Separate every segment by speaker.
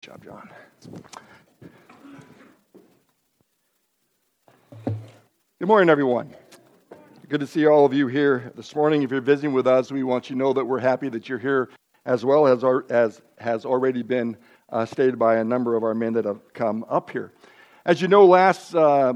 Speaker 1: Good job, John. Good morning, everyone. Good to see all of you here this morning. If you're visiting with us, we want you to know that we're happy that you're here, as well as has already been stated by a number of our men that have come up here. As you know, last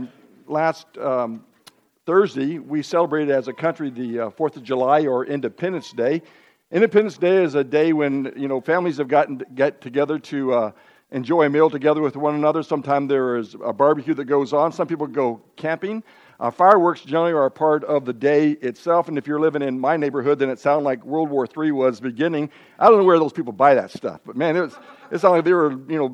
Speaker 1: Thursday, we celebrated as a country the 4th of July, or Independence Day. Independence Day is a day when families have get together to enjoy a meal together with one another. Sometimes there is a barbecue that goes on. Some people go camping. Fireworks generally are a part of the day itself. And if you're living in my neighborhood, then it sounded like World War III was beginning. I don't know where those people buy that stuff, but man, it sounded like they were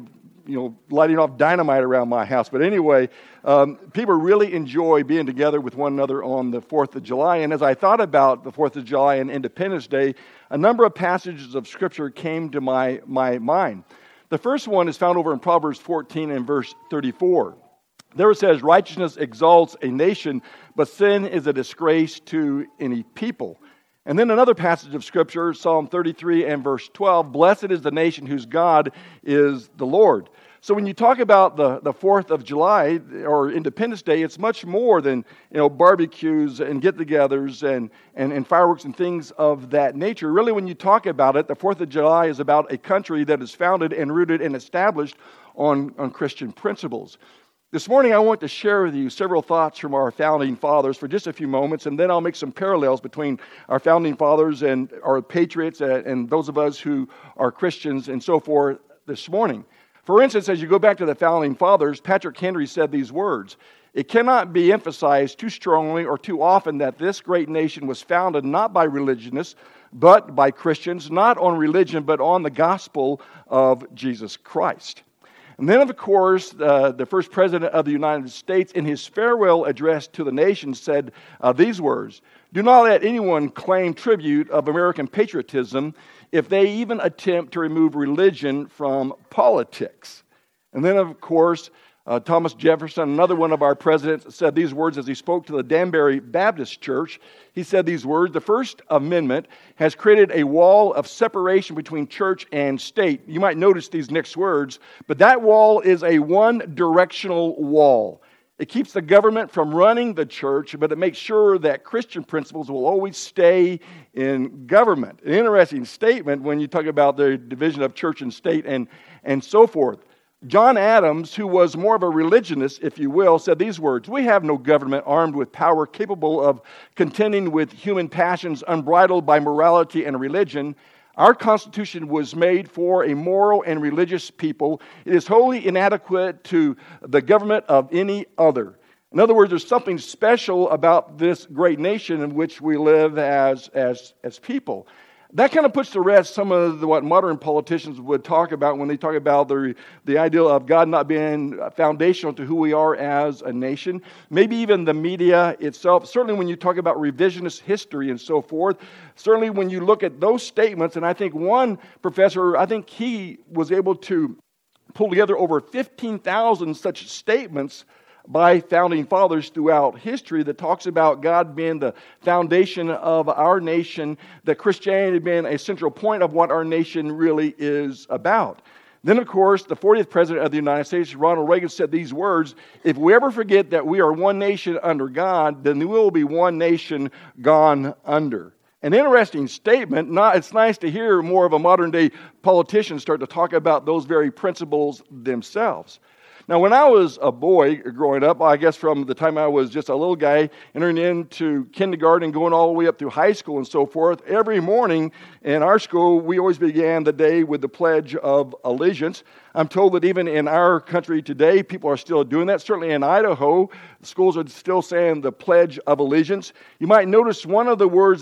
Speaker 1: lighting off dynamite around my house. But anyway, people really enjoy being together with one another on the 4th of July. And as I thought about the 4th of July and Independence Day, a number of passages of Scripture came to my mind. The first one is found over in Proverbs 14 and verse 34. There it says, "Righteousness exalts a nation, but sin is a disgrace to any people." And then another passage of Scripture, Psalm 33 and verse 12, "Blessed is the nation whose God is the Lord." So when you talk about the 4th of July or Independence Day, it's much more than barbecues and get-togethers and fireworks and things of that nature. Really, when you talk about it, the 4th of July is about a country that is founded and rooted and established on Christian principles. This morning, I want to share with you several thoughts from our founding fathers for just a few moments, and then I'll make some parallels between our founding fathers and our patriots and those of us who are Christians and so forth this morning. For instance, as you go back to the founding fathers, Patrick Henry said these words, "It cannot be emphasized too strongly or too often that this great nation was founded not by religionists, but by Christians, not on religion, but on the gospel of Jesus Christ." And then, of course, the first president of the United States, in his farewell address to the nation, said these words, "Do not let anyone claim tribute of American patriotism if they even attempt to remove religion from politics." And then, of course, Thomas Jefferson, another one of our presidents, said these words as he spoke to the Danbury Baptist Church. He said these words, "The First Amendment has created a wall of separation between church and state." You might notice these next words, but that wall is a one-directional wall. It keeps the government from running the church, but it makes sure that Christian principles will always stay in government. An interesting statement when you talk about the division of church and state and so forth. John Adams, who was more of a religionist, if you will, said these words, "We have no government armed with power capable of contending with human passions unbridled by morality and religion. Our Constitution was made for a moral and religious people. It is wholly inadequate to the government of any other." In other words, there's something special about this great nation in which we live as people. That kind of puts to rest some of what modern politicians would talk about when they talk about the idea of God not being foundational to who we are as a nation. Maybe even the media itself. Certainly when you talk about revisionist history and so forth. Certainly when you look at those statements, and I think one professor, he was able to pull together over 15,000 such statements by founding fathers throughout history that talks about God being the foundation of our nation, that Christianity being a central point of what our nation really is about. Then, of course, the 40th President of the United States, Ronald Reagan, said these words, "If we ever forget that we are one nation under God, then we will be one nation gone under." An interesting statement. It's nice to hear more of a modern-day politician start to talk about those very principles themselves. Now, when I was a boy growing up, I guess from the time I was just a little guy, entering into kindergarten, going all the way up through high school and so forth, every morning in our school, we always began the day with the Pledge of Allegiance. I'm told that even in our country today, people are still doing that. Certainly in Idaho, schools are still saying the Pledge of Allegiance. You might notice several of the words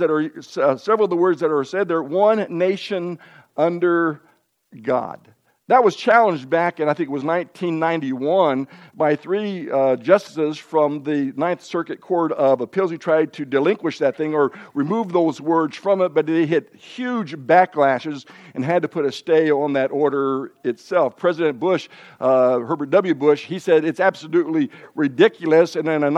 Speaker 1: that are said there, one nation under God. That was challenged back in, I think it was 1991, by three justices from the Ninth Circuit Court of Appeals who tried to delinquish that thing or remove those words from it, but they hit huge backlashes and had to put a stay on that order itself. President Bush, Herbert W. Bush, he said it's absolutely ridiculous, and in a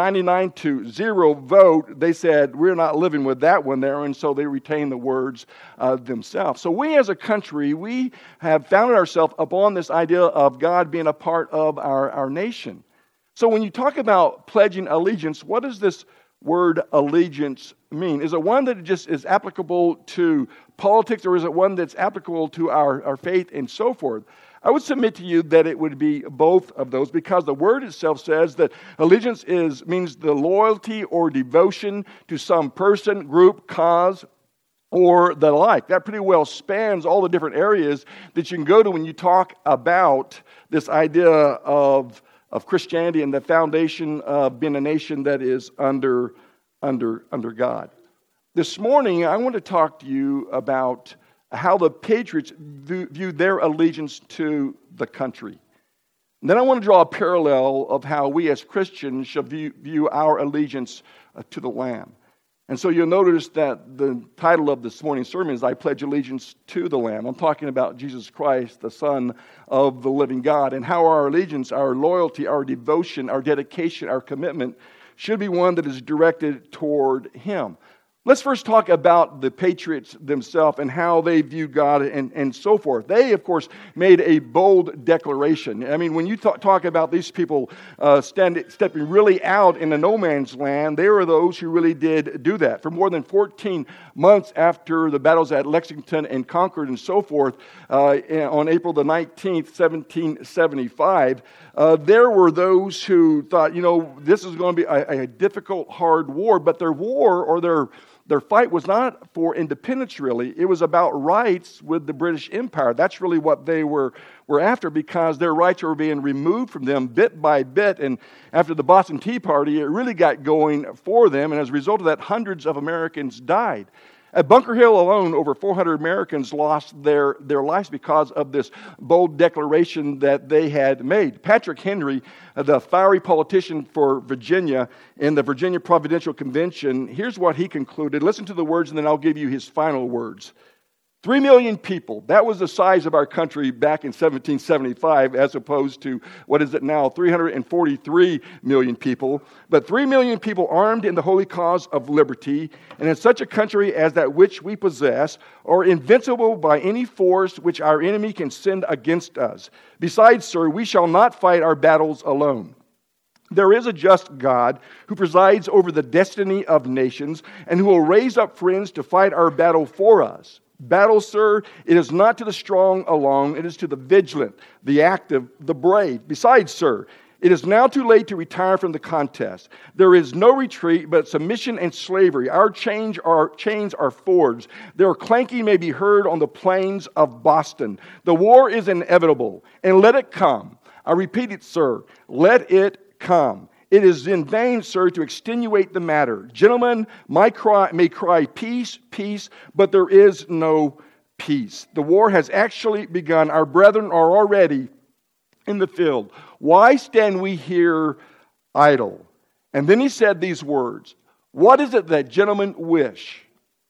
Speaker 1: 99-0 vote, they said we're not living with that one there, and so they retained the words themselves. So we as a country, we have founded ourselves upon this idea of God being a part of our nation. So when you talk about pledging allegiance, what does this word allegiance mean? Is it one that just is applicable to politics, or is it one that's applicable to our faith and so forth? I would submit to you that it would be both of those, because the word itself says that allegiance means the loyalty or devotion to some person, group, cause, or the like. That pretty well spans all the different areas that you can go to when you talk about this idea of Christianity and the foundation of being a nation that is under God. This morning, I want to talk to you about how the Patriots view their allegiance to the country. And then I want to draw a parallel of how we as Christians should view our allegiance to the Lamb. And so you'll notice that the title of this morning's sermon is I Pledge Allegiance to the Lamb. I'm talking about Jesus Christ, the Son of the living God, and how our allegiance, our loyalty, our devotion, our dedication, our commitment should be one that is directed toward Him. Let's first talk about the Patriots themselves and how they view God and so forth. They, of course, made a bold declaration. I mean, when you talk about these people stepping really out in a no man's land, they were those who really did do that. For more than 14 months after the battles at Lexington and Concord and so forth, on April the 19th, 1775, there were those who thought, this is going to be a difficult, hard war, but their war or their fight was not for independence, really. It was about rights with the British Empire. That's really what they were after, because their rights were being removed from them bit by bit. And after the Boston Tea Party, it really got going for them. And as a result of that, hundreds of Americans died. At Bunker Hill alone, over 400 Americans lost their lives because of this bold declaration that they had made. Patrick Henry, the fiery politician for Virginia in the Virginia Providential Convention, here's what he concluded. Listen to the words, and then I'll give you his final words. 3 million people, that was the size of our country back in 1775, as opposed to, what is it now, 343 million people. But 3 million people armed in the holy cause of liberty, and in such a country as that which we possess, are invincible by any force which our enemy can send against us. Besides, sir, we shall not fight our battles alone. There is a just God who presides over the destiny of nations, and who will raise up friends to fight our battle for us. Battle, sir, it is not to the strong alone, it is to the vigilant, the active, the brave. Besides, sir, it is now too late to retire from the contest. There is no retreat, but submission and slavery. Our chains are forged. Their clanking may be heard on the plains of Boston. The war is inevitable, and let it come. I repeat it, sir, let it come. It is in vain, sir, to extenuate the matter. Gentlemen may cry peace, peace, but there is no peace. The war has actually begun. Our brethren are already in the field. Why stand we here idle? And then he said these words. What is it that gentlemen wish?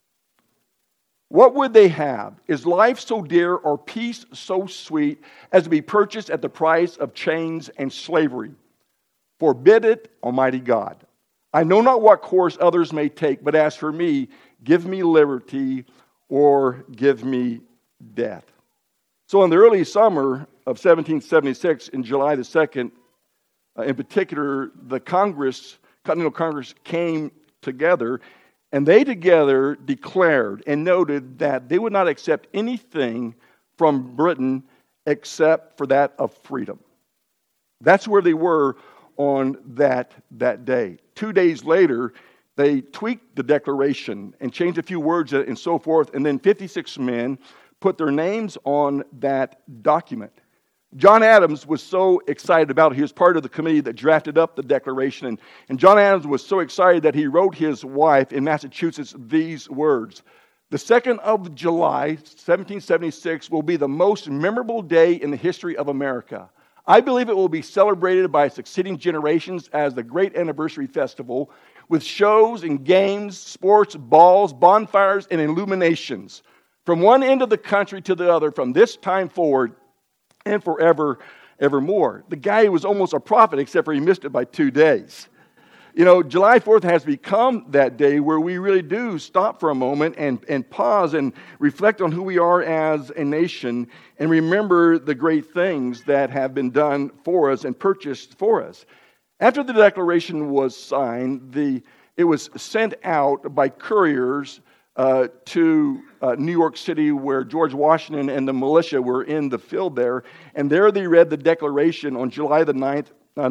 Speaker 1: What would they have? Is life so dear or peace so sweet as to be purchased at the price of chains and slavery? Forbid it, Almighty God. I know not what course others may take, but as for me, give me liberty or give me death. So in the early summer of 1776, in July the 2nd, in particular, the Continental Congress came together, and they together declared and noted that they would not accept anything from Britain except for that of freedom. That's where they were on that day. 2 days later, they tweaked the declaration and changed a few words and so forth, and then 56 men put their names on that document. John Adams was so excited about it. He was part of the committee that drafted up the declaration, and John Adams was so excited that he wrote his wife in Massachusetts these words. The 2nd of July, 1776, will be the most memorable day in the history of America. I believe it will be celebrated by succeeding generations as the great anniversary festival with shows and games, sports, balls, bonfires, and illuminations from one end of the country to the other from this time forward and forever, evermore. The guy was almost a prophet, except for he missed it by 2 days. July 4th has become that day where we really do stop for a moment and pause and reflect on who we are as a nation and remember the great things that have been done for us and purchased for us. After the Declaration was signed, it was sent out by couriers to New York City, where George Washington and the militia were in the field there. And there they read the Declaration on July the 9th,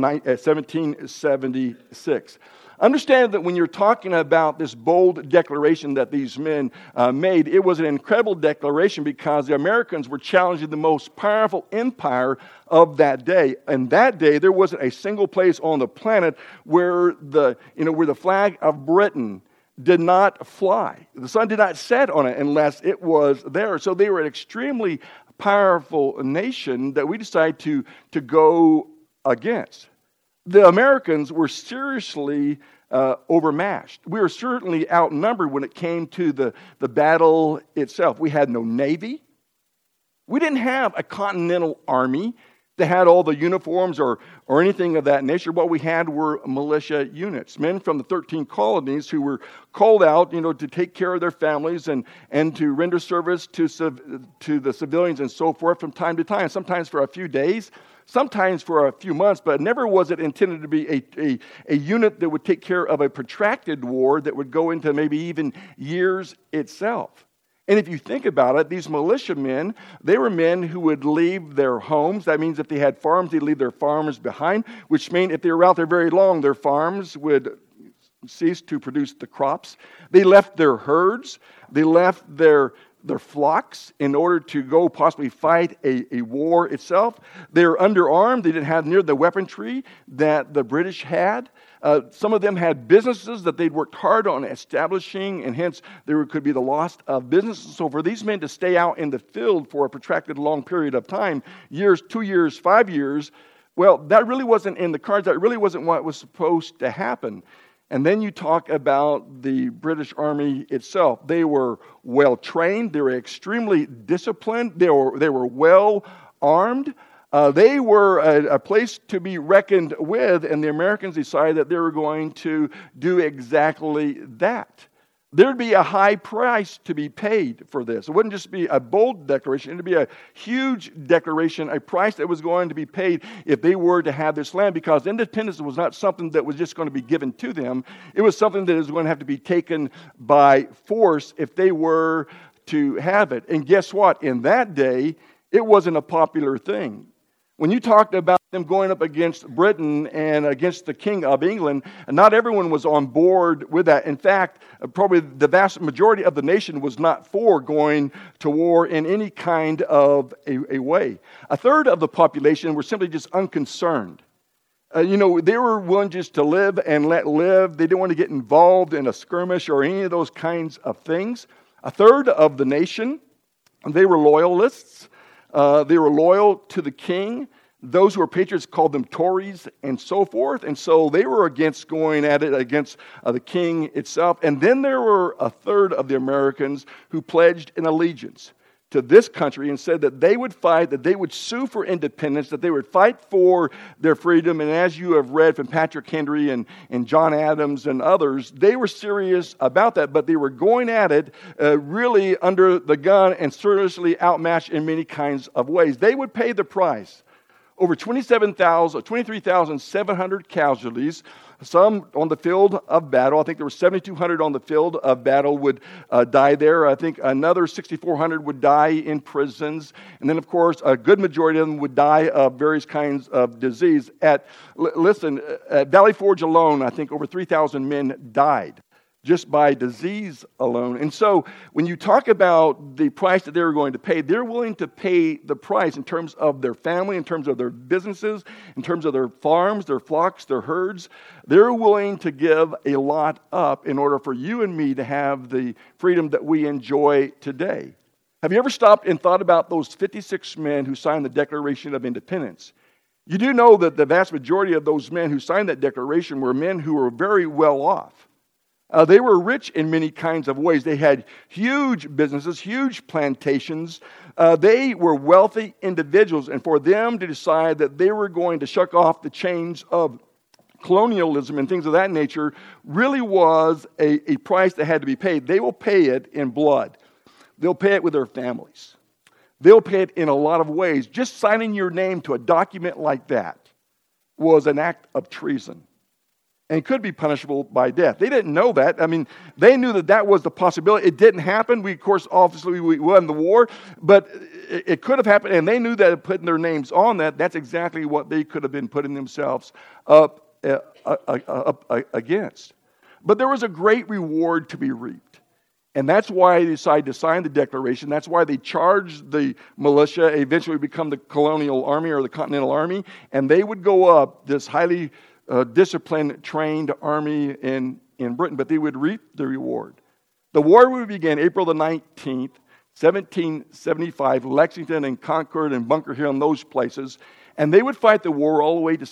Speaker 1: 1776. Understand that when you're talking about this bold declaration that these men made, it was an incredible declaration because the Americans were challenging the most powerful empire of that day. And that day, there wasn't a single place on the planet where the flag of Britain did not fly. The sun did not set on it unless it was there. So they were an extremely powerful nation that we decided to go against. The Americans were seriously overmatched. We were certainly outnumbered when it came to the battle itself. We had no navy. We didn't have a continental army that had all the uniforms or anything of that nature. What we had were militia units, men from the 13 colonies who were called out, to take care of their families and to render service to the civilians and so forth from time to time, sometimes for a few days, sometimes for a few months, but never was it intended to be a unit that would take care of a protracted war that would go into maybe even years itself. And if you think about it, these militiamen, they were men who would leave their homes. That means if they had farms, they'd leave their farms behind, which means if they were out there very long, their farms would cease to produce the crops. They left their herds. They left their flocks in order to go possibly fight a war itself. They were underarmed. They didn't have near the weaponry that the British had. Some of them had businesses that they'd worked hard on establishing, and hence there could be the loss of businesses. So for these men to stay out in the field for a protracted long period of time, years, 2 years, 5 years, well, that really wasn't in the cards. That really wasn't what was supposed to happen. And then you talk about the British Army itself. They were well trained. They were extremely disciplined. They were well armed. They were a place to be reckoned with, and the Americans decided that they were going to do exactly that. There'd be a high price to be paid for this. It wouldn't just be a bold declaration. It would be a huge declaration, a price that was going to be paid if they were to have this land, because independence was not something that was just going to be given to them. It was something that was going to have to be taken by force if they were to have it. And guess what? In that day, it wasn't a popular thing. When you talked about them going up against Britain and against the King of England, not everyone was on board with that. In fact, probably the vast majority of the nation was not for going to war in any kind of a way. A third of the population were simply just unconcerned. They were willing just to live and let live. They didn't want to get involved in a skirmish or any of those kinds of things. A third of the nation, they were loyalists. They were loyal to the king. Those who were patriots called them Tories and so forth. And so they were against going at it against the king itself. And then there were a third of the Americans who pledged an allegiance to this country and said that they would fight, that they would sue for independence, that they would fight for their freedom. And as you have read from Patrick Henry and John Adams and others, they were serious about that, but they were going at it really under the gun and seriously outmatched in many kinds of ways. They would pay the price. Over 23,700 casualties, some on the field of battle. I think there were 7,200 on the field of battle would die there. I think another 6,400 would die in prisons. And then, of course, a good majority of them would die of various kinds of disease. At Valley Forge alone, I think over 3,000 men died just by disease alone. And so when you talk about the price that they're going to pay, they're willing to pay the price in terms of their family, in terms of their businesses, in terms of their farms, their flocks, their herds. They're willing to give a lot up in order for you and me to have the freedom that we enjoy today. Have you ever stopped and thought about those 56 men who signed the Declaration of Independence? You do know that the vast majority of those men who signed that declaration were men who were very well off. They were rich in many kinds of ways. They had huge businesses, huge plantations. They were wealthy individuals, and for them to decide that they were going to shuck off the chains of colonialism and things of that nature really was a price that had to be paid. They will pay it in blood. They'll pay it with their families. They'll pay it in a lot of ways. Just signing your name to a document like that was an act of treason and could be punishable by death. They didn't know that. I mean, they knew that that was the possibility. It didn't happen. We, of course, obviously, we won the war, but it could have happened, and they knew that putting their names on that, that's exactly what they could have been putting themselves up against. But there was a great reward to be reaped. And that's why they decided to sign the Declaration. That's why they charged the militia, eventually become the Colonial Army or the Continental Army, and they would go up, this highly disciplined, trained army in Britain, but they would reap the reward. The war would begin April the 19th, 1775, Lexington and Concord and Bunker Hill and those places, and they would fight the war all the way to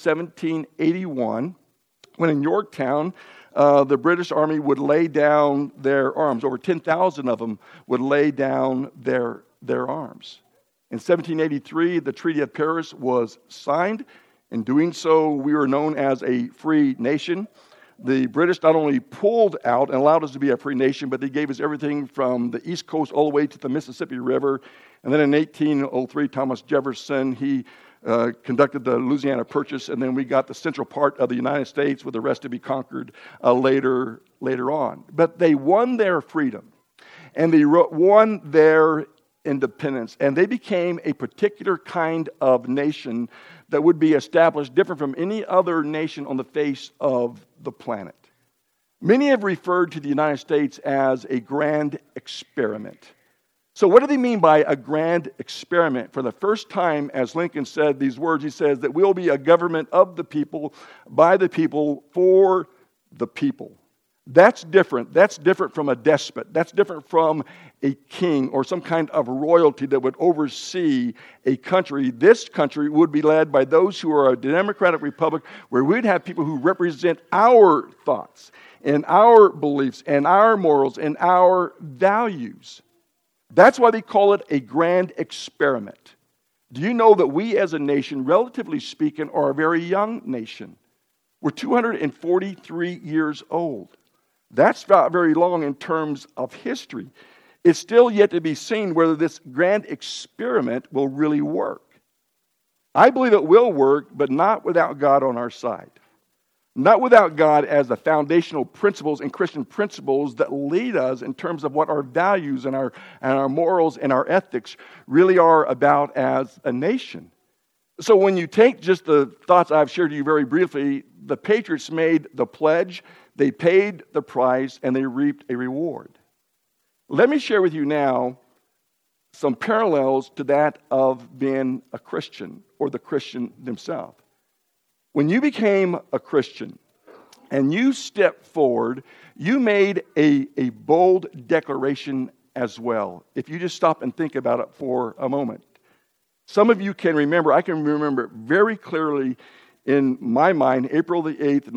Speaker 1: 1781, when in Yorktown, the British Army would lay down their arms. Over 10,000 of them would lay down their arms. In 1783, the Treaty of Paris was signed. In doing so, we were known as a free nation. The British not only pulled out and allowed us to be a free nation, but they gave us everything from the East Coast all the way to the Mississippi River. And then in 1803, Thomas Jefferson, he conducted the Louisiana Purchase, and then we got the central part of the United States, with the rest to be conquered later on. But they won their freedom, and they won their independence, and they became a particular kind of nation that would be established different from any other nation on the face of the planet. Many have referred to the United States as a grand experiment. So what do they mean by a grand experiment? For the first time, as Lincoln said these words, he says that we'll be a government of the people, by the people, for the people. That's different. That's different from a despot. That's different from a king or some kind of royalty that would oversee a country. This country would be led by those who are a democratic republic, where we'd have people who represent our thoughts and our beliefs and our morals and our values. That's why they call it a grand experiment. Do you know that we as a nation, relatively speaking, are a very young nation? We're 243 years old. That's not very long in terms of history. It's still yet to be seen whether this grand experiment will really work. I believe it will work, but not without God on our side. Not without God as the foundational principles and Christian principles that lead us in terms of what our values and our morals and our ethics really are about as a nation. So when you take just the thoughts I've shared to you very briefly, the patriots made the pledge, they paid the price, and they reaped a reward. Let me share with you now some parallels to that of being a Christian or the Christian themselves. When you became a Christian and you stepped forward, you made a bold declaration as well. If you just stop and think about it for a moment. Some of you can remember, I can remember very clearly in my mind, April the 8th,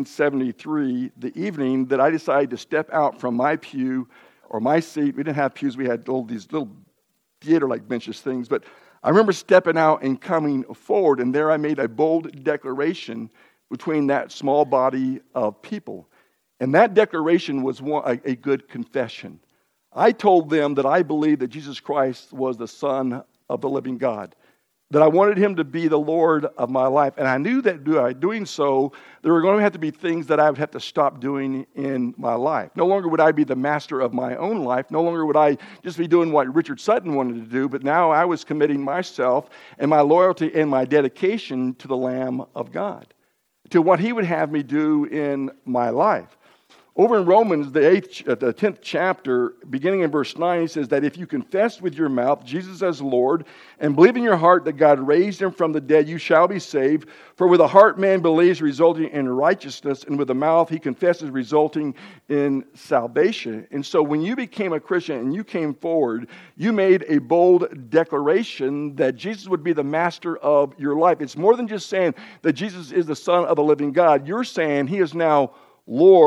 Speaker 1: 1973, the evening that I decided to step out from my pew or my seat. We didn't have pews, we had these little theater-like benches things, but I remember stepping out and coming forward, and there I made a bold declaration between that small body of people. And that declaration was a good confession. I told them that I believed that Jesus Christ was the Son of the living God, that I wanted him to be the Lord of my life. And I knew that by doing so, there were going to have to be things that I would have to stop doing in my life. No longer would I be the master of my own life. No longer would I just be doing what Richard Sutton wanted to do, but now I was committing myself and my loyalty and my dedication to the Lamb of God, to what he would have me do in my life. Over in Romans, the 10th chapter, beginning in verse 9, he says that if you confess with your mouth Jesus as Lord and believe in your heart that God raised him from the dead, you shall be saved. For with the heart man believes, resulting in righteousness, and with the mouth he confesses, resulting in salvation. And so when you became a Christian and you came forward, you made a bold declaration that Jesus would be the master of your life. It's more than just saying that Jesus is the Son of the living God. You're saying he is now Lord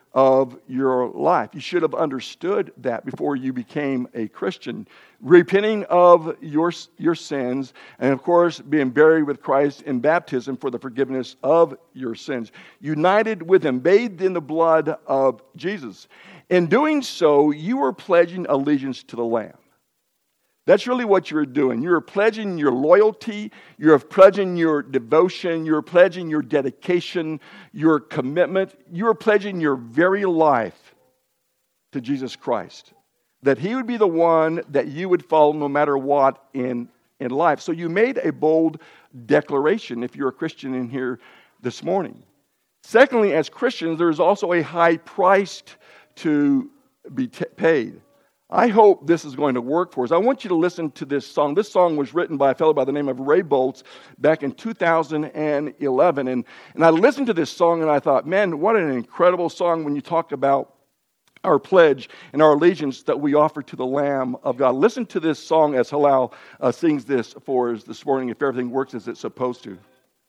Speaker 1: of your life. You should have understood that before you became a Christian. Repenting of your sins, and of course, being buried with Christ in baptism for the forgiveness of your sins. United with Him, bathed in the blood of Jesus. In doing so, you are pledging allegiance to the Lamb. That's really what you're doing. You're pledging your loyalty, you're pledging your devotion, you're pledging your dedication, your commitment. You're pledging your very life to Jesus Christ. That He would be the one that you would follow no matter what in life. So you made a bold declaration if you're a Christian in here this morning. Secondly, as Christians, there's also a high price to be paid. I hope this is going to work for us. I want you to listen to this song. This song was written by a fellow by the name of Ray Boltz back in 2011. And I listened to this song and I thought, man, what an incredible song when you talk about our pledge and our allegiance that we offer to the Lamb of God. Listen to this song as Halal sings this for us this morning, if everything works as it's supposed to.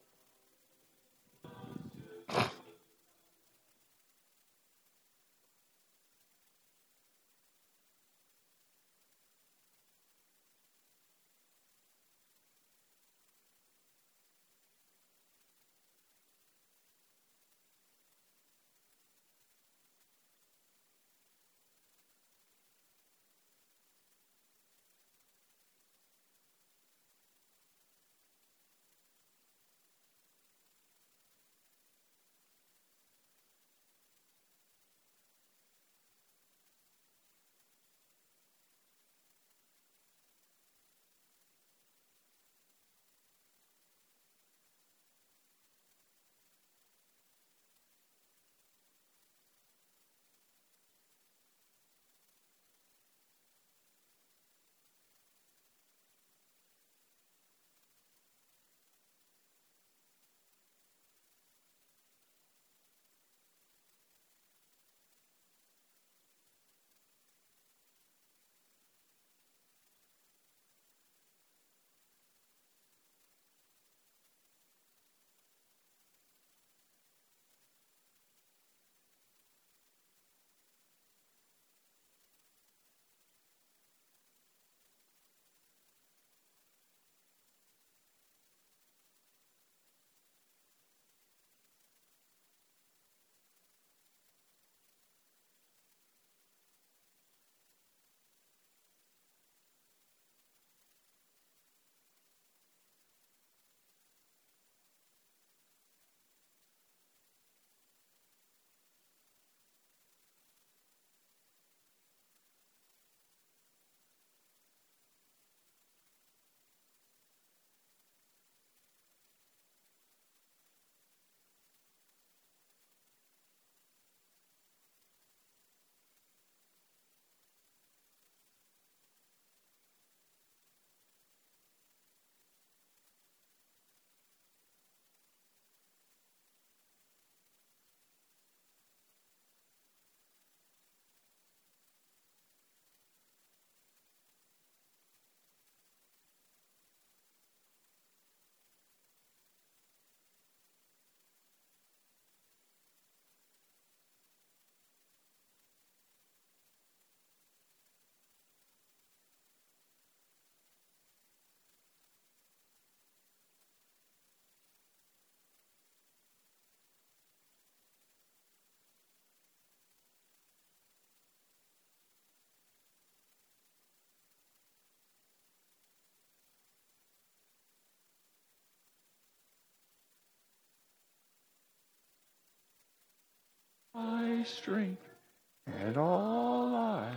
Speaker 1: My strength and all I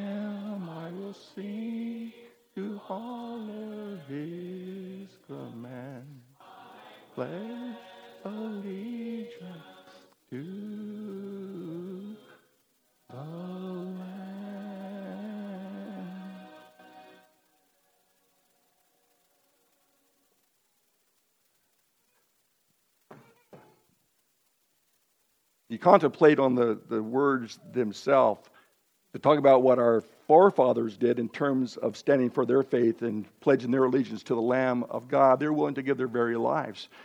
Speaker 1: am, I will sing to honor His command. Pledge allegiance to the Lamb. You contemplate on the words themselves to talk about what our forefathers did in terms of standing for their faith and pledging their allegiance to the Lamb of God. They're willing to give their very lives.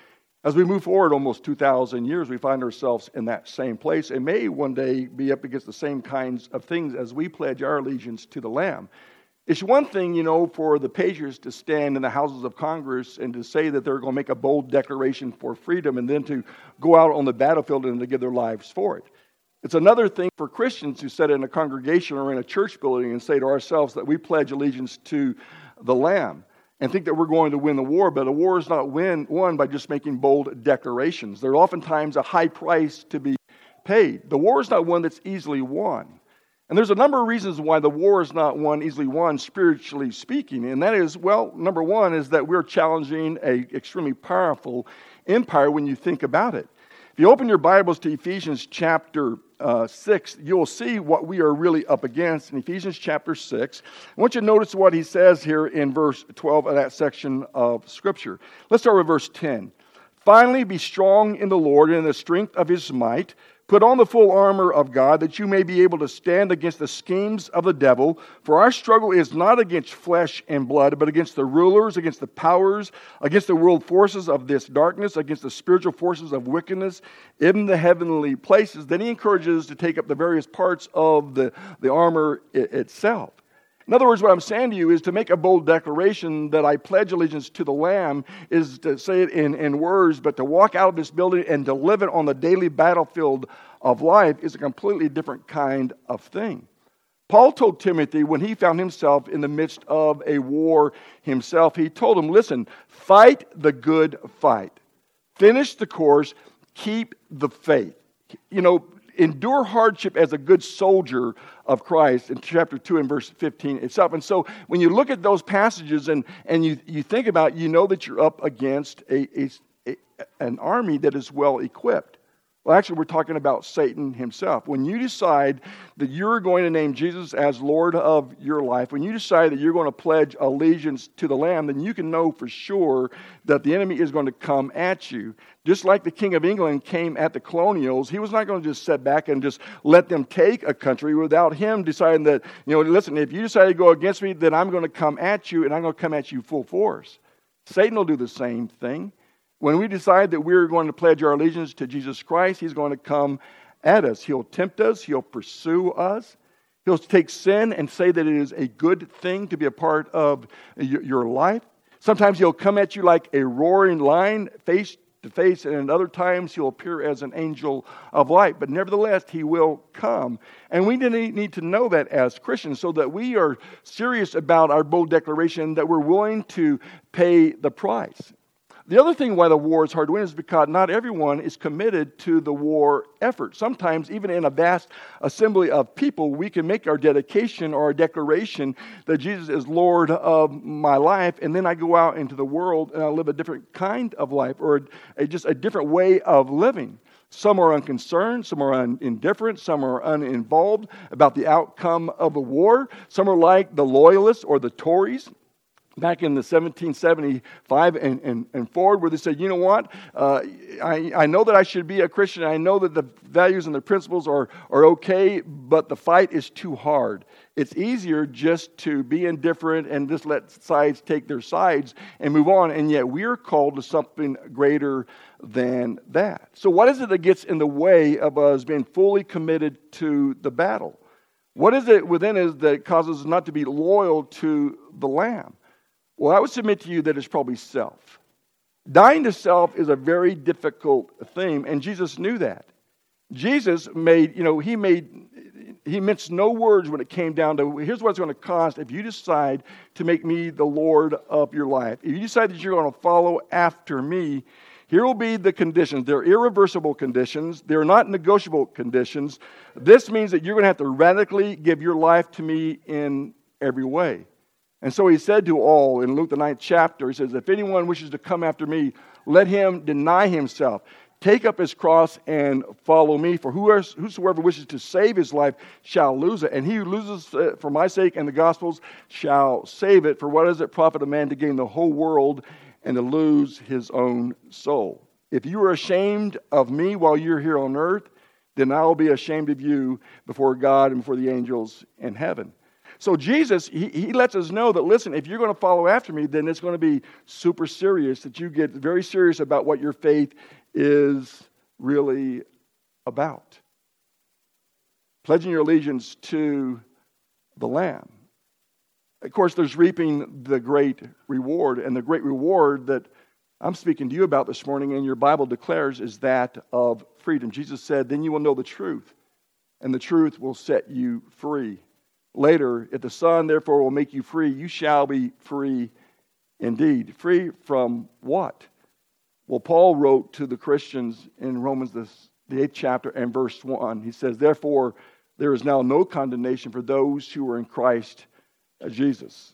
Speaker 1: As we move forward almost 2,000 years, we find ourselves in that same place and may one day be up against the same kinds of things as we pledge our allegiance to the Lamb. It's one thing, for the Patriots to stand in the Houses of Congress and to say that they're going to make a bold declaration for freedom and then to go out on the battlefield and to give their lives for it. It's another thing for Christians who sit in a congregation or in a church building and say to ourselves that we pledge allegiance to the Lamb and think that we're going to win the war, but a war is not won by just making bold declarations. There's oftentimes a high price to be paid. The war is not one that's easily won. And there's a number of reasons why the war is not easily won, spiritually speaking. And that is, number one is that we're challenging an extremely powerful empire when you think about it. If you open your Bibles to Ephesians chapter 6, you'll see what we are really up against in Ephesians chapter 6. I want you to notice what he says here in verse 12 of that section of Scripture. Let's start with verse 10. Finally, be strong in the Lord and in the strength of his might. Put on the full armor of God, that you may be able to stand against the schemes of the devil. For our struggle is not against flesh and blood, but against the rulers, against the powers, against the world forces of this darkness, against the spiritual forces of wickedness in the heavenly places. Then he encourages to take up the various parts of the armor itself. In other words, what I'm saying to you is to make a bold declaration that I pledge allegiance to the Lamb is to say it in words, but to walk out of this building and to live it on the daily battlefield of life is a completely different kind of thing. Paul told Timothy when he found himself in the midst of a war himself, he told him, listen, fight the good fight. Finish the course. Keep the faith. Endure hardship as a good soldier of Christ in chapter 2 and verse 15 itself. And so when you look at those passages and you think about it, you know that you're up against an army that is well equipped. Well, actually, we're talking about Satan himself. When you decide that you're going to name Jesus as Lord of your life, when you decide that you're going to pledge allegiance to the Lamb, then you can know for sure that the enemy is going to come at you. Just like the King of England came at the colonials, he was not going to just sit back and just let them take a country without him deciding that, listen, if you decide to go against me, then I'm going to come at you, and I'm going to come at you full force. Satan will do the same thing. When we decide that we're going to pledge our allegiance to Jesus Christ, he's going to come at us. He'll tempt us. He'll pursue us. He'll take sin and say that it is a good thing to be a part of your life. Sometimes he'll come at you like a roaring lion, face to face, and at other times he'll appear as an angel of light. But nevertheless, he will come. And we need to know that as Christians so that we are serious about our bold declaration that we're willing to pay the price. The other thing why the war is hard to win is because not everyone is committed to the war effort. Sometimes, even in a vast assembly of people, we can make our dedication or our declaration that Jesus is Lord of my life, and then I go out into the world and I live a different kind of life or just a different way of living. Some are unconcerned, some are indifferent, some are uninvolved about the outcome of the war. Some are like the Loyalists or the Tories back in the 1775 and forward, where they said, you know what, I know that I should be a Christian. I know that the values and the principles are okay, but the fight is too hard. It's easier just to be indifferent and just let sides take their sides and move on, and yet we're called to something greater than that. So what is it that gets in the way of us being fully committed to the battle? What is it within us that causes us not to be loyal to the Lamb? Well, I would submit to you that it's probably self. Dying to self is a very difficult thing, and Jesus knew that. Jesus he minced no words when it came down to, here's what it's going to cost if you decide to make me the Lord of your life. If you decide that you're going to follow after me, here will be the conditions. They're irreversible conditions. They're not negotiable conditions. This means that you're going to have to radically give your life to me in every way. And so he said to all in Luke the 9th chapter, he says, if anyone wishes to come after me, let him deny himself, take up his cross and follow me. For whosoever wishes to save his life shall lose it. And he who loses it for my sake and the gospel's shall save it. For what does it profit a man to gain the whole world and to lose his own soul? If you are ashamed of me while you're here on earth, then I will be ashamed of you before God and before the angels in heaven. So Jesus, he lets us know that, listen, if you're going to follow after me, then it's going to be super serious, that you get very serious about what your faith is really about. Pledging your allegiance to the Lamb. Of course, there's reaping the great reward, and the great reward that I'm speaking to you about this morning and your Bible declares is that of freedom. Jesus said, then you will know the truth, and the truth will set you free. Later, if the Son therefore will make you free, you shall be free indeed. Free from what? Well, Paul wrote to the Christians in Romans, the 8th chapter and verse 1. He says, therefore, there is now no condemnation for those who are in Christ Jesus.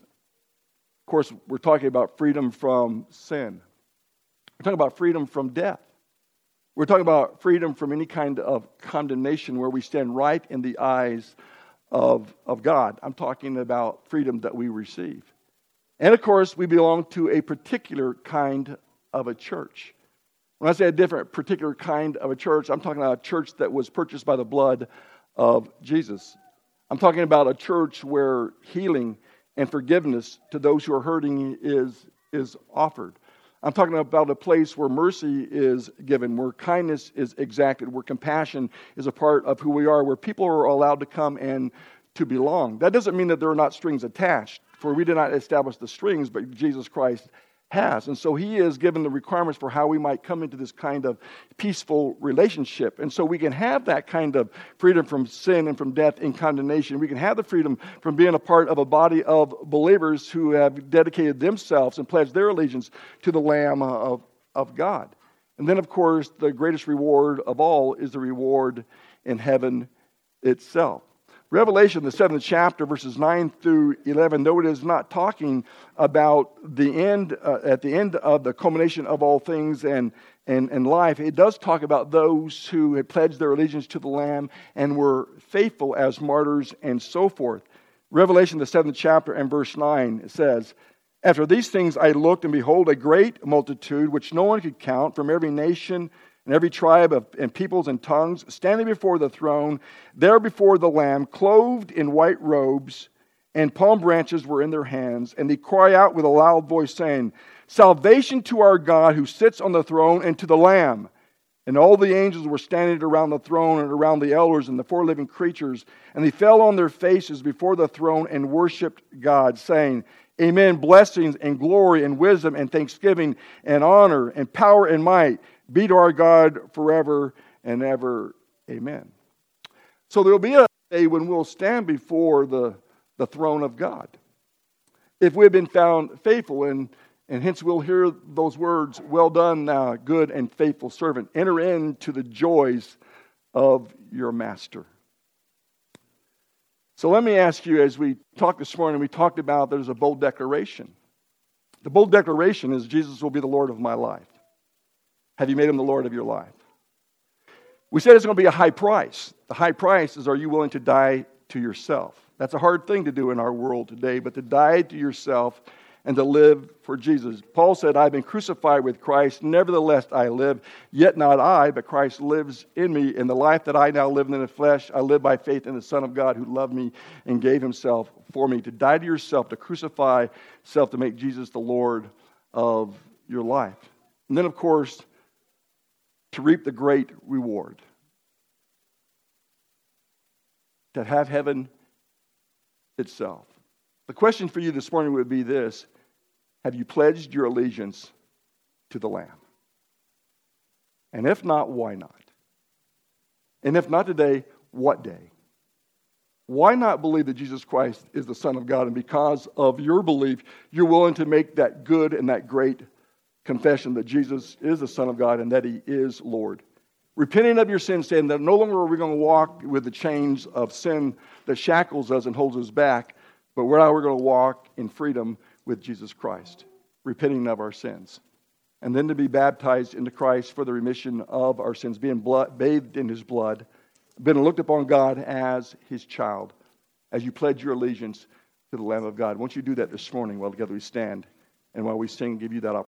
Speaker 1: Of course, we're talking about freedom from sin. We're talking about freedom from death. We're talking about freedom from any kind of condemnation where we stand right in the eyes of God. I'm talking about freedom that we receive. And of course, we belong to a particular kind of a church. When I say a different particular kind of a church, I'm talking about a church that was purchased by the blood of Jesus. I'm talking about a church where healing and forgiveness to those who are hurting is offered. I'm talking about a place where mercy is given, where kindness is exacted, where compassion is a part of who we are, where people are allowed to come and to belong. That doesn't mean that there are not strings attached, for we did not establish the strings, but Jesus Christ has. And so he has given the requirements for how we might come into this kind of peaceful relationship. And so we can have that kind of freedom from sin and from death and condemnation. We can have the freedom from being a part of a body of believers who have dedicated themselves and pledged their allegiance to the Lamb of God. And then, of course, the greatest reward of all is the reward in heaven itself. Revelation, the 7th chapter, verses 9 through 11, though it is not talking about the end, at the end of the culmination of all things and life, it does talk about those who had pledged their allegiance to the Lamb and were faithful as martyrs and so forth. Revelation, the 7th chapter and verse 9, it says, after these things I looked, and behold, a great multitude, which no one could count, from every nation and every tribe and peoples and tongues, standing before the throne, there before the Lamb, clothed in white robes, and palm branches were in their hands. And they cry out with a loud voice, saying, salvation to our God who sits on the throne and to the Lamb. And all the angels were standing around the throne and around the elders and the four living creatures. And they fell on their faces before the throne and worshipped God, saying, amen, blessings and glory and wisdom and thanksgiving and honor and power and might be to our God forever and ever. Amen. So there will be a day when we'll stand before the throne of God. If we've been found faithful, and hence we'll hear those words, well done, thou good and faithful servant. Enter into the joys of your master. So let me ask you, as we talked this morning, we talked about there's a bold declaration. The bold declaration is Jesus will be the Lord of my life. Have you made him the Lord of your life? We said it's going to be a high price. The high price is, are you willing to die to yourself? That's a hard thing to do in our world today, but to die to yourself and to live for Jesus. Paul said, I've been crucified with Christ, nevertheless I live, yet not I, but Christ lives in me. In the life that I now live in the flesh, I live by faith in the Son of God who loved me and gave himself for me. To die to yourself, to crucify self, to make Jesus the Lord of your life. And then, of course, to reap the great reward. To have heaven itself. The question for you this morning would be this: have you pledged your allegiance to the Lamb? And if not, why not? And if not today, what day? Why not believe that Jesus Christ is the Son of God, and because of your belief, you're willing to make that good and that great confession that Jesus is the Son of God and that he is Lord. Repenting of your sins, saying that no longer are we going to walk with the chains of sin that shackles us and holds us back, but now we're going to walk in freedom with Jesus Christ, repenting of our sins. And then to be baptized into Christ for the remission of our sins, being bathed in his blood, being looked upon God as his child, as you pledge your allegiance to the Lamb of God. Won't you do that this morning while together we stand, and while we sing, give you that opportunity.